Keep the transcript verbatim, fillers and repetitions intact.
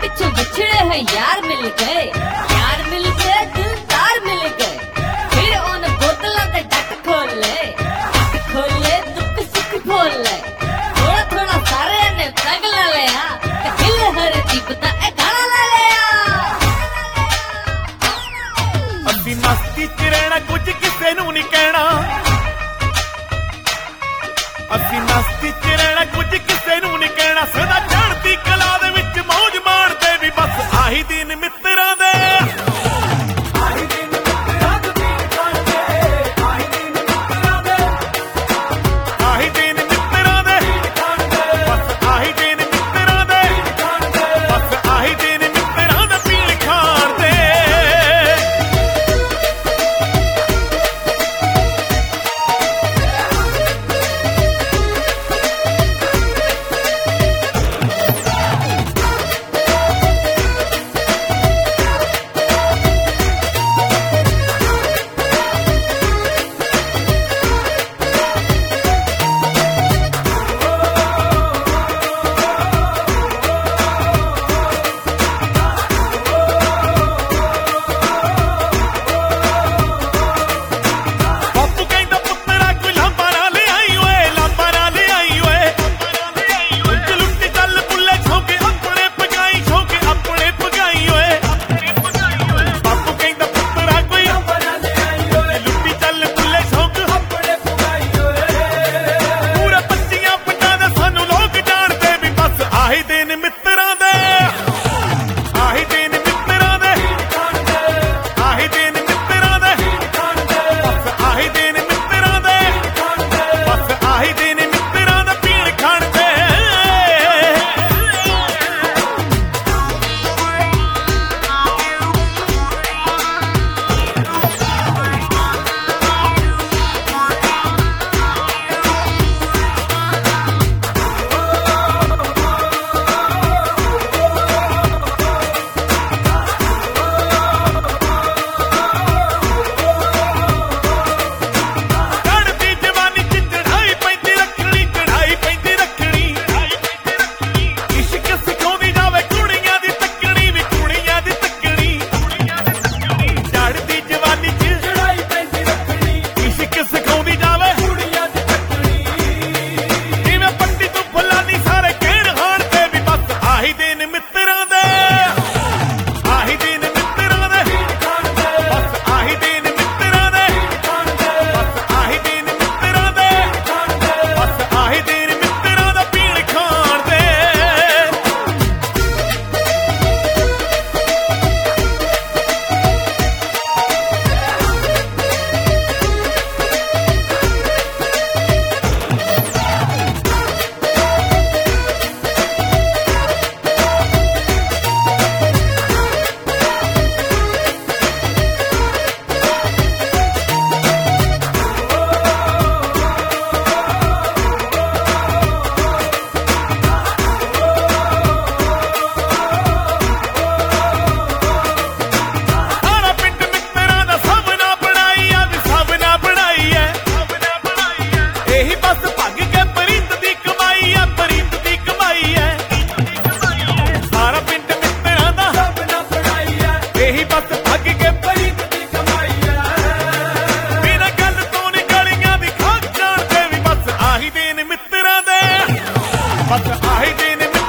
पिछू बिछड़े हैं यार मिल गए, यार मिल गए दिलदार मिल गए। फिर उन बोतलों के डट खोले, डट खोले दुख सुख बोले। थोड़ा थोड़ा सारे ने तग ला लिया, दिल हर जीवता ए गाना ला लिया। अभी मस्ती च रहना कुछ किसे नू नहीं कहना, अभी मस्ती च रहना कुछ किसे नू नहीं कहना। सदा चढ़ती कला दे विच मौज मारते भी बस आही दिन मित्तरां दे। आही दिन मित्तरां दे, आही दिन मित्तरां दे, आही दिन मित्तरां दे, बस आही दिन मित्तरां दे, बस आही दिन मित्तरां दा पीण खाण दे। बस आही दिन